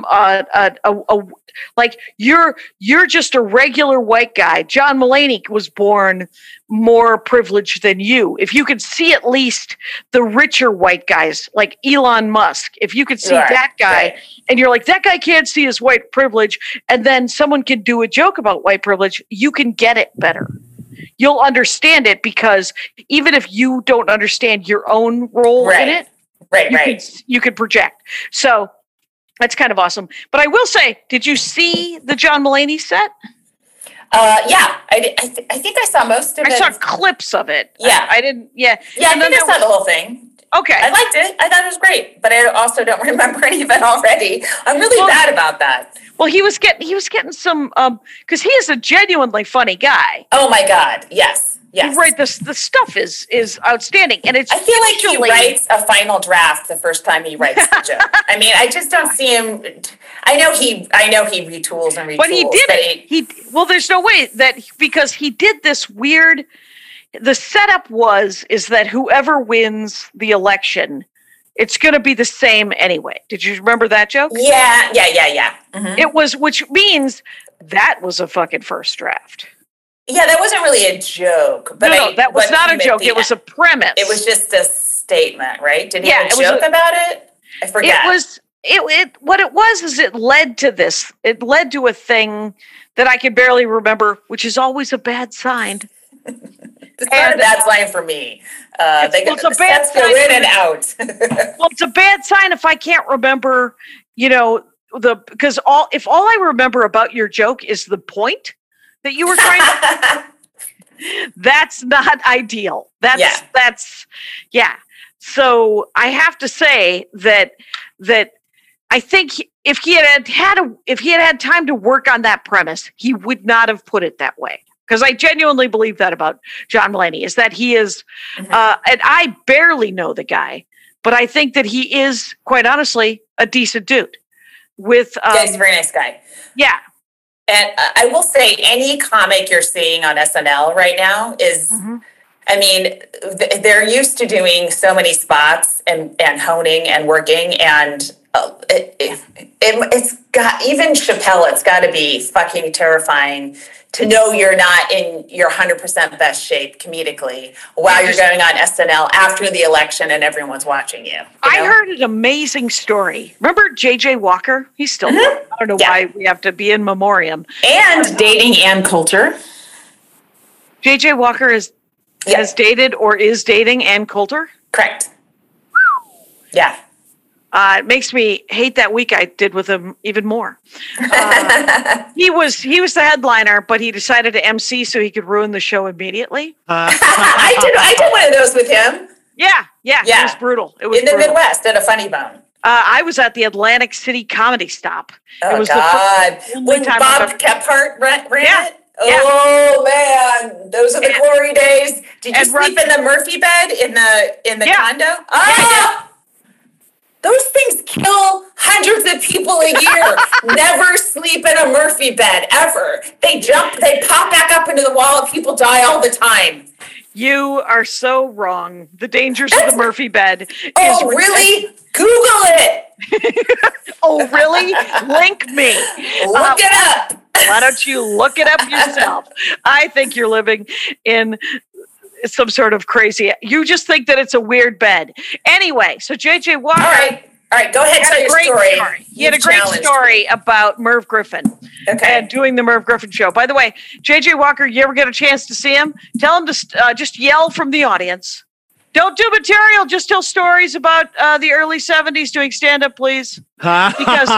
like you're just a regular white guy. John Mulaney was born more privileged than you. If you could see at least the richer white guys, like Elon Musk, if you could see that guy, and you're like, that guy can't see his white privilege, and then someone can do a joke about white privilege, you can get it better. You'll understand it, because even if you don't understand your own role in it, you can project. So that's kind of awesome. But I will say, did you see the John Mulaney set?
Yeah, I think I saw most of it.
I saw clips of it.
Yeah.
I didn't. Yeah.
Yeah, I think I saw the whole thing.
Okay.
I liked it. I thought it was great, but I also don't remember any of it already. I'm really bad about that.
Well, he was getting some, because he is a genuinely funny guy.
Oh my God. Yes. Yes.
Right. The stuff is outstanding. And I
feel like he writes a final draft the first time he writes the joke. I mean, I just don't see him. I know he retools and retools.
But he did it. Well, there's no way because he did this weird, the setup is that whoever wins the election, it's going to be the same anyway. Did you remember that joke?
Yeah. Mm-hmm.
It was, which means that was a fucking first draft.
Yeah, that wasn't really a joke. But
no, that was not a joke. It was a premise.
It was just a statement, right? Did he have a joke about it? I forget.
What it was is it led to this. It led to a thing that I can barely remember, which is always a bad sign.
It's not a bad sign for me.
It's a bad sign.
Go in and out.
Well, it's a bad sign if I can't remember, because if all I remember about your joke is the point that you were trying to, that's not ideal. That's. So I have to say that I think if he had time to work on that premise, he would not have put it that way. Because I genuinely believe that about John Mulaney, is that he is, and I barely know the guy, but I think that he is, quite honestly, a decent dude. He's
a very nice guy.
Yeah.
And I will say, any comic you're seeing on SNL right now is I mean, they're used to doing so many spots and honing and working, and it's got, even Chappelle, it's got to be fucking terrifying to know you're not in your 100% best shape comedically while you're going on SNL after the election and everyone's watching you.
I heard an amazing story. Remember JJ Walker? He's still, I don't know why we have to be in memoriam.
And dating Ann Coulter.
JJ Walker has dated or is dating Ann Coulter?
Correct. Yeah.
It makes me hate that week I did with him even more. He was the headliner, but he decided to MC so he could ruin the show immediately.
I did one of those with him.
Yeah. It was brutal. It was
in the Midwest at a Funny Bone.
I was at the Atlantic City Comedy Stop.
Oh,
it was
God. When Bob Kephart ran it? Oh, man. Those are the glory days. Did you sleep in the Murphy bed in the condo?
Yeah.
Those things kill hundreds of people a year. Never sleep in a Murphy bed, ever. They pop back up into the wall, and people die all the time.
You are so wrong. The dangers of the Murphy bed.
Oh, really? Google it.
Oh, really? Link me.
Look it up.
Why don't you look it up yourself? I think you're living in some sort of crazy. You just think that it's a weird bed. Anyway, so JJ Walker.
All right. Go ahead. Tell your story.
He had a great story about Merv Griffin.
Okay.
And doing the Merv Griffin show. By the way, JJ Walker, you ever get a chance to see him? Tell him to just yell from the audience. Don't do material. Just tell stories about the early 70s doing stand-up, please. Because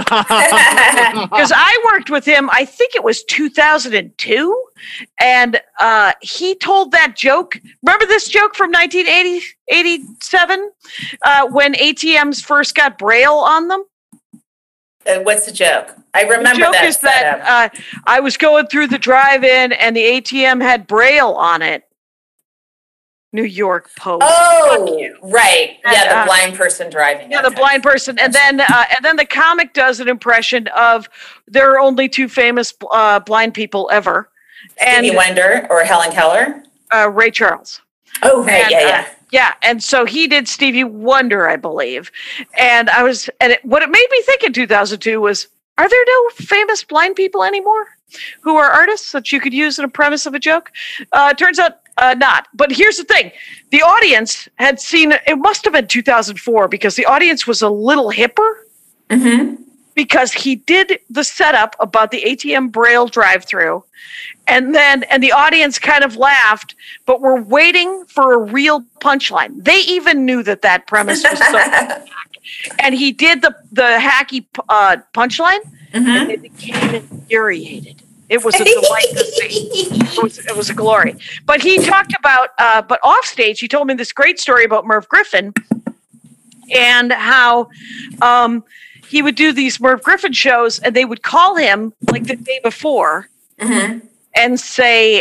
I worked with him, I think it was 2002, and he told that joke. Remember this joke from 1987 when ATMs first got Braille on them?
What's the joke? I remember
the joke
that.
Is that I was going through the drive-in and the ATM had Braille on it. New York Post.
Oh, right. Yeah, the blind person driving.
Yeah, the blind person. And then the comic does an impression of there are only two famous blind people ever.
Stevie Wonder or Helen Keller?
Ray Charles.
Oh, right. Yeah.
Yeah, and so he did Stevie Wonder, I believe. And what it made me think in 2002 was, are there no famous blind people anymore who are artists that you could use in a premise of a joke? Turns out not. But here's the thing. The audience had seen, it must have been 2004 because the audience was a little hipper.
Mm-hmm.
Because he did the setup about the ATM Braille drive-through. And the audience kind of laughed, but were waiting for a real punchline. They even knew that premise was so hack. And he did the hacky punchline, and they became infuriated. It was a delight to see. It was a glory. But he talked about, but off stage, he told me this great story about Merv Griffin and how he would do these Merv Griffin shows, and they would call him like the day before and say,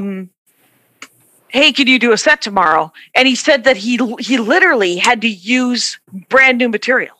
hey, can you do a set tomorrow? And he said that he literally had to use brand new material.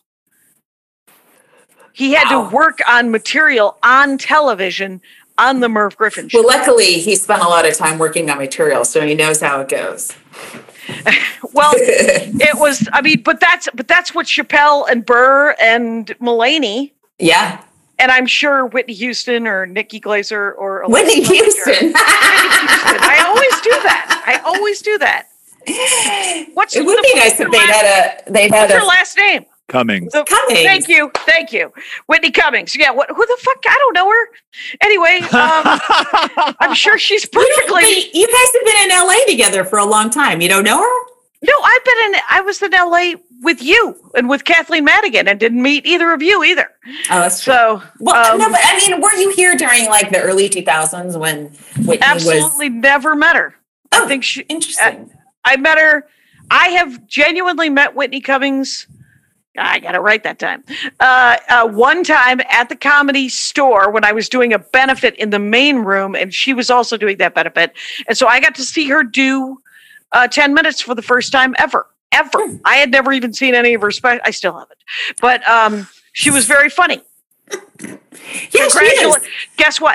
He had to work on material on television on the Merv Griffin show.
Well, luckily, he spent a lot of time working on material, so he knows how it goes.
Well, it was, but that's what Chappelle and Burr and Mulaney.
Yeah.
And I'm sure Whitney Houston or Nikki Glaser or
Whitney Houston.
I always do that.
It would be nice if they'd had
her last name?
Cummings.
Thank you. Whitney Cummings. Yeah, who the fuck? I don't know her. Anyway, I'm sure she's perfectly...
You guys have been in LA together for a long time. You don't know her?
No, I was in LA with you and with Kathleen Madigan and didn't meet either of you either.
Oh, that's true.
So,
well, no, but were you here during like the early 2000s when Whitney
absolutely never met her.
Oh,
I think she...
Interesting.
I met her... I have genuinely met Whitney Cummings... I got it right that time. One time at the Comedy Store when I was doing a benefit in the main room, and she was also doing that benefit. And so I got to see her do 10 minutes for the first time ever. I had never even seen any of her I still haven't. But she was very funny.
Yes, she is.
Guess what?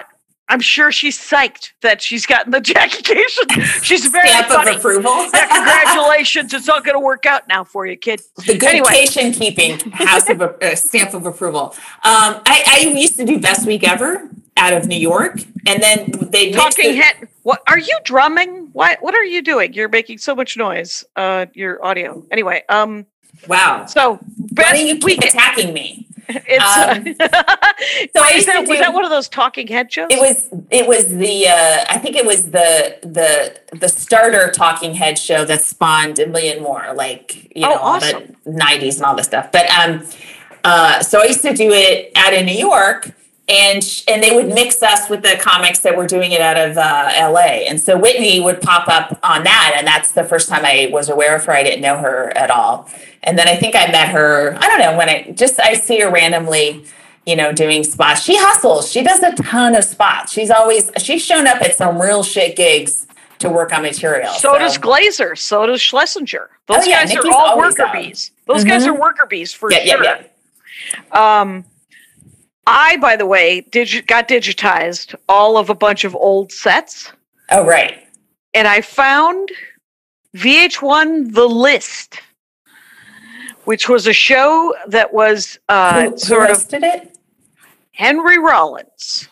I'm sure she's psyched that she's gotten the Jackie Cation. She's very
Stamp
funny.
of approval.
Yeah, congratulations. It's all going to work out now for you, kid.
The good Cation keeping house of stamp of approval. I used to do Best Week Ever out of New York, and then they
Talking Head. What are you drumming? What are you doing? You're making so much noise. Your audio. Anyway.
Wow.
So
why do you keep attacking me?
It's
so
was that one of those Talking Head shows?
It was the I think it was the starter Talking Head show that spawned a million more, like
awesome.
The 90s and all this stuff. But so I used to do it out in New York, and they would mix us with the comics that were doing it out of LA. And so Whitney would pop up on that, and that's the first time I was aware of her. I didn't know her at all. And then I think I met her, I don't know, when I see her randomly, doing spots. She hustles. She does a ton of spots. She's shown up at some real shit gigs to work on material.
So does Glazer. So does Schlesinger. Those guys
Nikki's
are all
always
worker bees. Those guys are worker bees for sure.
Yeah.
I, by the way, got digitized all of a bunch of old sets.
Oh, right.
And I found VH1 The List, which was a show that was
who listed it?
Henry Rollins.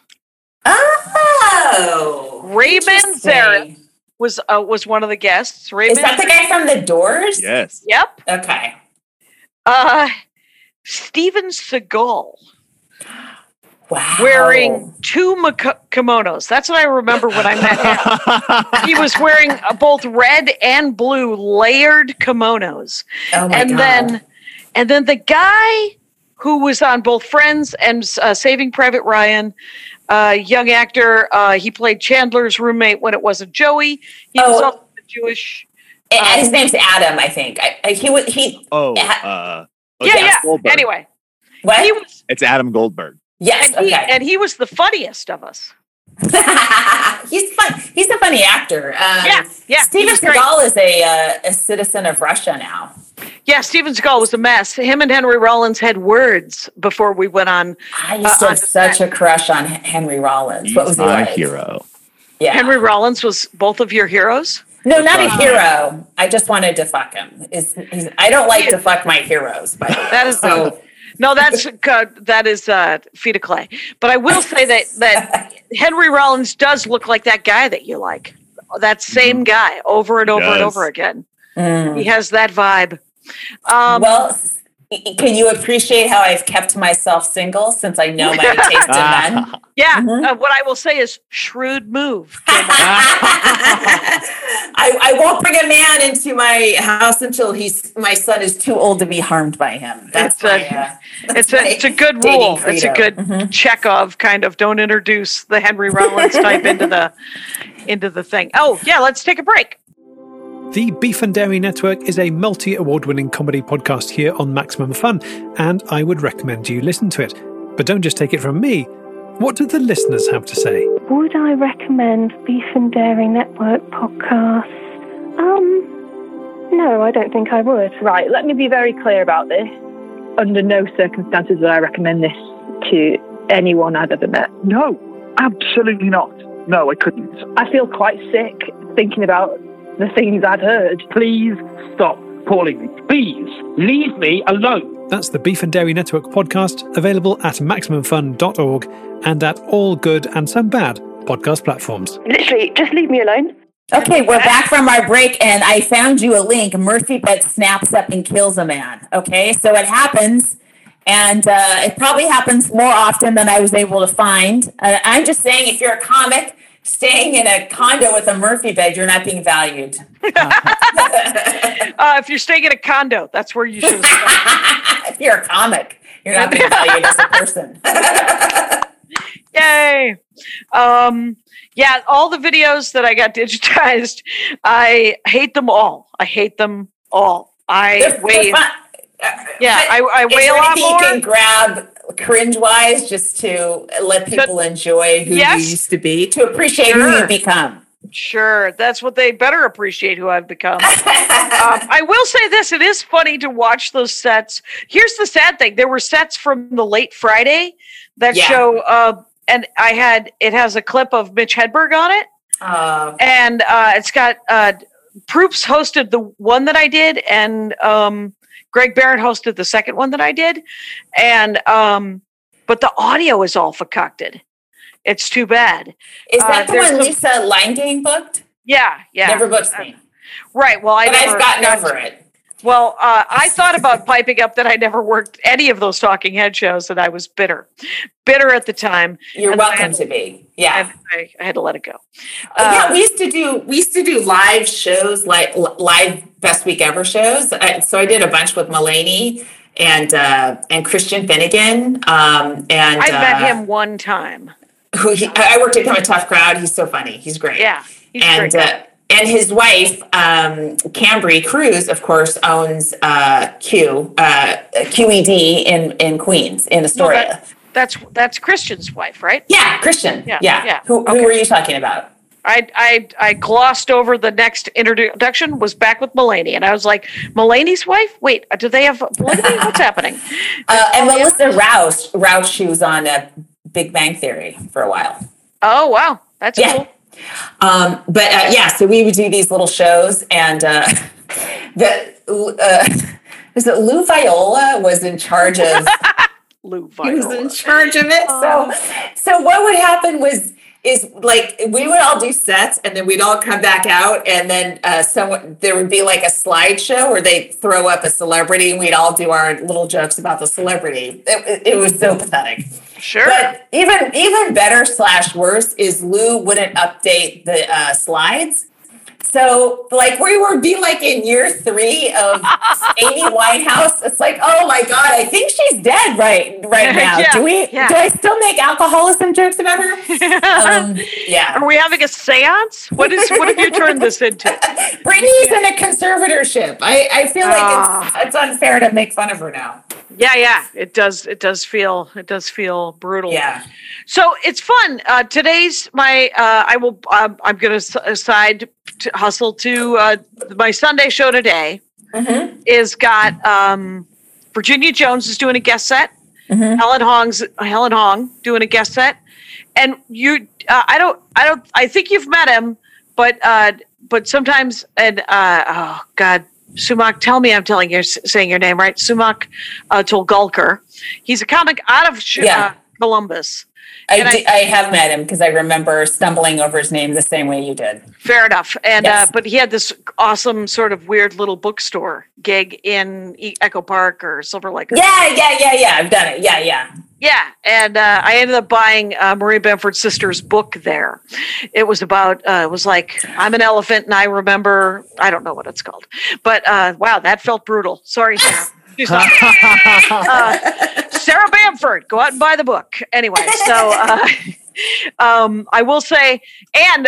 Oh,
Ray Manzarek was one of the guests.
Is that the guy from The Doors?
Yes.
Yep.
Okay.
Steven Seagal.
Wow.
Wearing two kimonos. That's what I remember when I met him. He was wearing both red and blue layered kimonos.
Oh my God.
And then the guy who was on both Friends and Saving Private Ryan, young actor, he played Chandler's roommate when it wasn't Joey. He was also Jewish.
And his name's Adam, I think.
Goldberg.
Anyway.
What?
It's Adam Goldberg.
Yes,
and he was the funniest of us.
He's fun. He's a funny actor.
Yeah.
Steven Seagal is a citizen of Russia now.
Yeah, Steven Seagal was a mess. Him and Henry Rollins had words before we went on.
I used to have such a crush on Henry Rollins. What was he like?
Hero.
Yeah.
Henry Rollins was both of your heroes?
No, not a hero. I just wanted to fuck him. I don't like to fuck my heroes, by the way.
That is so. No, that is feet of clay. But I will say that Henry Rollins does look like that guy that you like. That same guy over and over and over again. He has that vibe.
Well, can you appreciate how I've kept myself single since I know my taste in men?
Yeah. What I will say is shrewd move.
I won't bring a man into my house until my son is too old to be harmed by him. It's
a good rule. It's a good Chekhov kind of don't introduce the Henry Rollins type into the thing. Oh, yeah, let's take a break.
The Beef and Dairy Network is a multi-award-winning comedy podcast here on Maximum Fun, and I would recommend you listen to it. But don't just take it from me. What do the listeners have to say?
Would I recommend Beef and Dairy Network podcasts? No, I don't think I would.
Right, let me be very clear about this. Under no circumstances would I recommend this to anyone I've ever met.
No, absolutely not. No, I couldn't.
I feel quite sick thinking about the things I've heard.
Please stop calling me. Please leave me alone.
That's the Beef and Dairy Network podcast, available at MaximumFun.org and at all good and some bad podcast platforms.
Literally, just leave me alone.
Okay, we're back from our break, and I found you a link. Murphy Bed snaps up and kills a man. Okay, so it happens, and it probably happens more often than I was able to find. I'm just saying, if you're a comic staying in a condo with a Murphy bed, you're not being valued.
If you're staying in a condo, that's where you should have.
If you're a comic, you're not being valued as a person.
Yay. Yeah, all the videos that I got digitized, I hate them all. I weigh a lot more.
You can grab cringe-wise just to let people enjoy who you used to be, to appreciate who you become.
Sure, that's what they better appreciate, who I've become. I will say this, it is funny to watch those sets. Here's the sad thing. There were sets from the Late Friday that show and it has a clip of Mitch Hedberg on it. And it's got Proops hosted the one that I did, and Greg Barrett hosted the second one that I did, and but the audio is all concocted. It's too bad.
Is that the one Lisa Langding booked?
Yeah.
Never booked me.
Right. Well,
I've gotten over it.
Well, I thought about piping up that I never worked any of those Talking Head shows, and I was bitter at the time.
You're welcome to be. Yeah,
I had to let it go.
Yeah, we used to do live shows, like live Best Week Ever shows. So I did a bunch with Mulaney and Christian Finnegan. And
I met him one time.
I worked at him at Tough Crowd. He's so funny. He's great.
Yeah, he's great.
And his wife, Cambry Cruz, of course, owns QED in Queens, in Astoria.
No, that's Christian's wife, right?
Yeah, Christian. Yeah. Who were you talking about?
I glossed over the next introduction, was back with Mulaney, and I was like, Mulaney's wife? Wait, do they have Mulaney? What's happening?
And Melissa Rauch, she was on Big Bang Theory for a while.
Oh, wow. That's cool.
So we would do these little shows, and was it Lou Viola was in charge of
Lou Viola.
He was in charge of it. So what would happen is like we would all do sets, and then we'd all come back out, and then there would be like a slideshow where they throw up a celebrity, and we'd all do our little jokes about the celebrity. It was so pathetic.
Sure.
But even better / worse is Lou wouldn't update the slides. So like we would be like in year 3 of Amy Winehouse. It's like, oh my God, I think she's dead right now.
Yeah,
do I still make alcoholism jokes about her? Yeah.
Are we having a seance? What have you turned this into?
Brittany's in a conservatorship. I feel like it's unfair to make fun of her now.
Yeah. It does feel brutal.
Yeah.
So it's fun. Today's I'm going to hustle to my Sunday show today.
Mm-hmm.
Is got Virginia Jones is doing a guest set.
Mm-hmm.
Helen Hong doing a guest set, and you. I think you've met him, but sometimes oh God. Sumak, tell me I'm saying your name right. Sumak Tolgulkar. He's a comic out of Columbus.
I have met him because I remember stumbling over his name the same way you did.
Fair enough. And
yes.
But he had this awesome sort of weird little bookstore gig in Echo Park or Silver Lake.
Yeah. I've done it. Yeah.
Yeah, and I ended up buying Marie Bamford's sister's book there. It was about, it was like, I'm an elephant and I remember, I don't know what it's called. But wow, that felt brutal. Sorry, Sarah. She's not. Sarah Bamford, go out and buy the book. Anyway, so I will say, and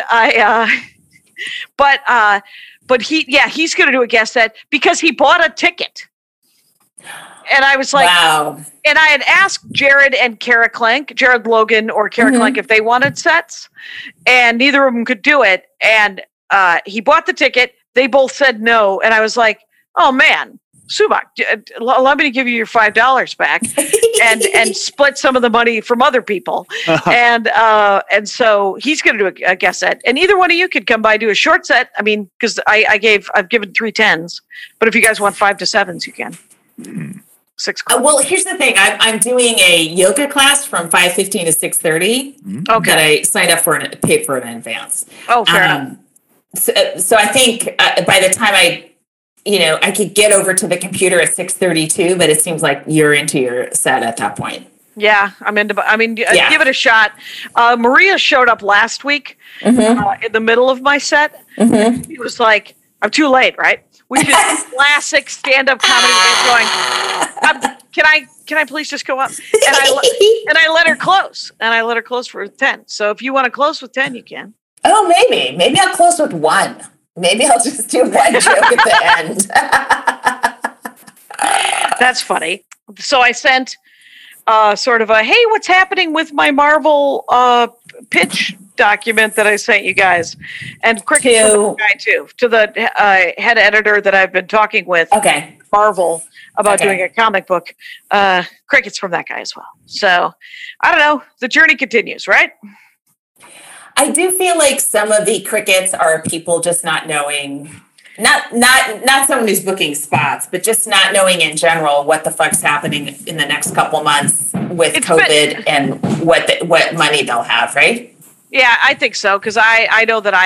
but he's going to do a guest set because he bought a ticket. And I was like,
wow.
And I had asked Jared and Kara Klenk, Jared Logan or Kara Klenk, if they wanted sets, and neither of them could do it. And he bought the ticket. They both said no. And I was like, oh man, Subak, allow me to give you your $5 back and split some of the money from other people. And so he's going to do a guest set, and either one of you could come by, do a short set. I mean, because I've given 3 10s, but if you guys want 5 to 7s, you can. 6 o'clock.
Well, here's the thing. I'm doing a yoga class from 5:15 to 6:30.
Okay.
That I signed up for and paid for in advance.
Oh, fair enough.
So I think by the time I could get over to the computer at 6:32, but it seems like you're into your set at that point.
Yeah, give it a shot. Maria showed up last week in the middle of my set.
Mm-hmm.
He was like, I'm too late, right? We did classic stand-up comedy going, can I please just go up? And I let her close. And I let her close for 10. So if you want to close with 10, you can.
Oh, maybe. Maybe I'll close with 1. Maybe I'll just do 1 joke at the end.
That's funny. So I sent sort of a, hey, what's happening with my Marvel pitch document that I sent you guys, and Cricket's from that guy too, to the head editor that I've been talking with.
Okay.
Marvel about doing a comic book. Cricket's from that guy as well. So I don't know. The journey continues, right?
I do feel like some of the Crickets are people just not knowing. Not someone who's booking spots, but just not knowing in general what the fuck's happening in the next couple months with COVID and what money they'll have, right?
Yeah, I think so, because I know that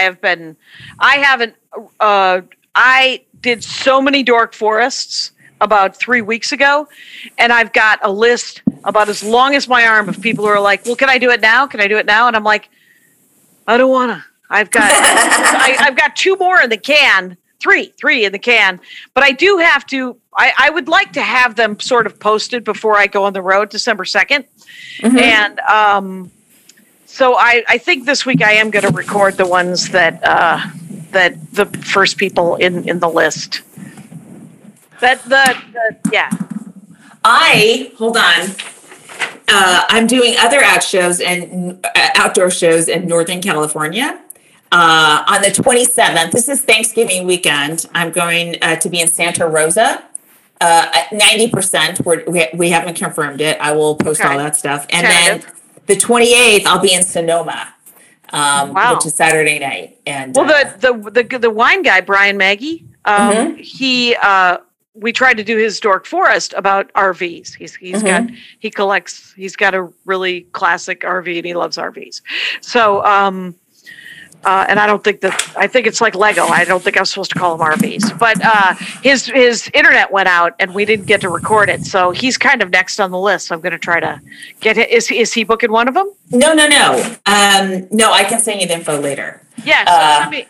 I did so many Dork Forests about 3 weeks ago, and I've got a list about as long as my arm of people who are like, well, can I do it now? Can I do it now? And I'm like, I don't want to. I've got 2 more in the can. Three in the can, but I do have to, I would like to have them sort of posted before I go on the road December 2nd. And so I think this week I am going to record the ones that the first people in the list.
Hold on. I'm doing other outdoor shows in Northern California. On the 27th, this is Thanksgiving weekend, I'm going to be in Santa Rosa. 90%, we haven't confirmed it. I will post all that stuff. And then the 28th, I'll be in Sonoma, which is Saturday night. And
the wine guy, Brian Maggie, we tried to do his Dork Forest about RVs. He's got a really classic RV and he loves RVs. So, and I think it's like Lego. I don't think I was supposed to call them RVs, but his internet went out and we didn't get to record it. So he's kind of next on the list. So I'm going to try to get it. Is he booking one of them?
No. No, I can send you the info later.
Yeah. So I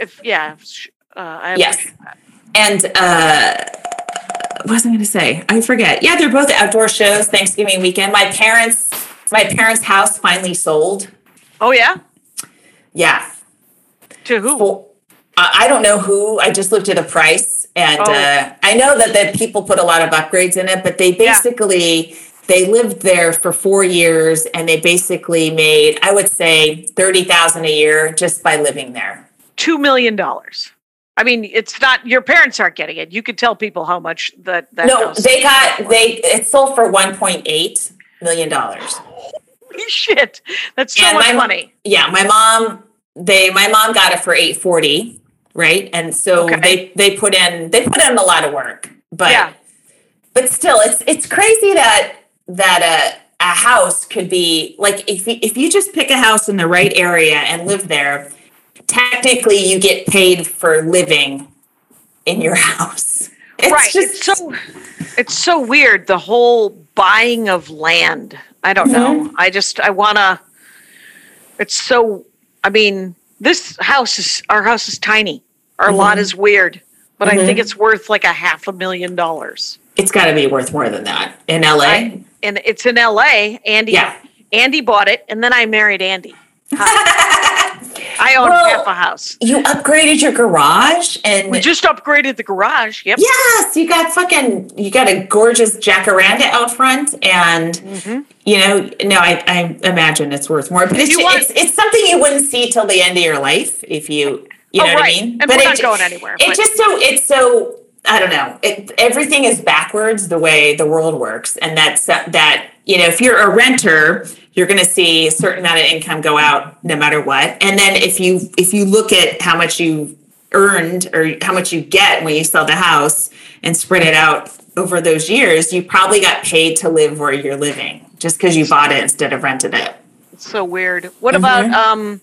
yes. And what was I going to say? I forget. Yeah, they're both outdoor shows. Thanksgiving weekend. My parents' house finally sold.
Oh yeah.
Yeah.
To who?
I don't know who. I just looked at a price, and I know that people put a lot of upgrades in it, but they basically they lived there for 4 years, and they basically made, I would say, $30,000 a year just by living there.
$2 million. I mean, it's not, your parents aren't getting it. You could tell people how much that.
No, it sold for $1.8 million.
Holy shit, that's so much money.
Yeah, my mom got it for $840, right? And so they put in a lot of work, but still, it's crazy that a house could be like, if you just pick a house in the right area and live there, technically you get paid for living in your house. It's
so weird, the whole buying of land. I don't know. Our house is tiny. Our lot is weird, but I think it's worth like $500,000.
It's got to be worth more than that in LA.
And it's in LA. Andy bought it, and then I married Andy. I own half a house.
You upgraded your garage, and
we just upgraded the garage. Yep.
Yes, you got a gorgeous jacaranda out front, and I imagine it's worth more. But it's something you wouldn't see till the end of your life if you know what I mean.
And we're not going anywhere.
It's so I don't know. Everything is backwards the way the world works, and that if you're a renter, you're going to see a certain amount of income go out no matter what. And then if you look at how much you earned or how much you get when you sell the house and spread it out over those years, you probably got paid to live where you're living just because you bought it instead of rented it.
It's so weird. What about and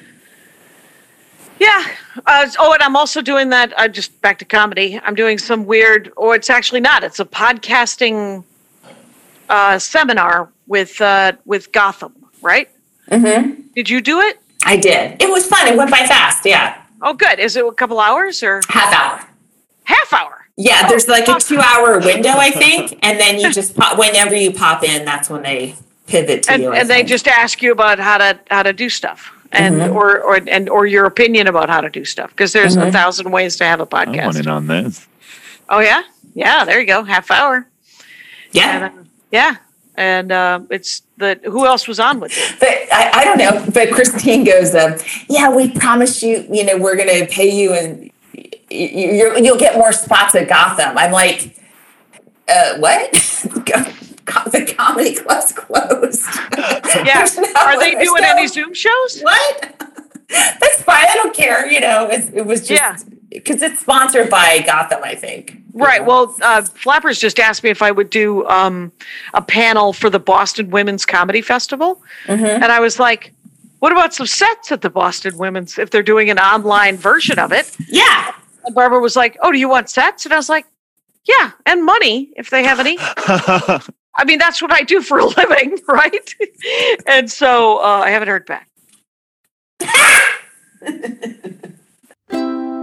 I'm also doing that. I'm just back to comedy. I'm doing some weird, or it's actually not. It's a podcasting seminar with Gotham, right? Mm-hmm. Did you do it?
I did. It was fun. It went by fast. Yeah.
Oh, good. Is it a couple hours or
half hour?
Half hour.
Yeah. There's like a 2-hour window, I think, and then you just whenever you pop in, that's when they pivot to you.
And they just ask you about how to do stuff. And or your opinion about how to do stuff, because there's 1,000 ways to have a podcast.
I want in on this.
Oh yeah, there you go, half hour.
Yeah,
and who else was on with you?
But I don't know. But Christine goes, yeah, we promise you, we're going to pay you and you'll get more spots at Gotham. I'm like, what? The comedy club's closed.
Yeah. Are they doing any Zoom shows?
What? That's fine. I don't care. It was just because it's sponsored by Gotham, I think.
Right. Well, Flappers just asked me if I would do a panel for the Boston Women's Comedy Festival. Mm-hmm. And I was like, what about some sets at the Boston Women's if they're doing an online version of it?
Yeah.
And Barbara was like, oh, do you want sets? And I was like, yeah, and money if they have any. I mean, that's what I do for a living, right? And so I haven't heard back.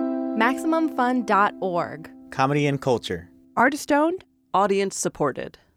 MaximumFun.org.
Comedy and culture.
Artist owned. Audience supported.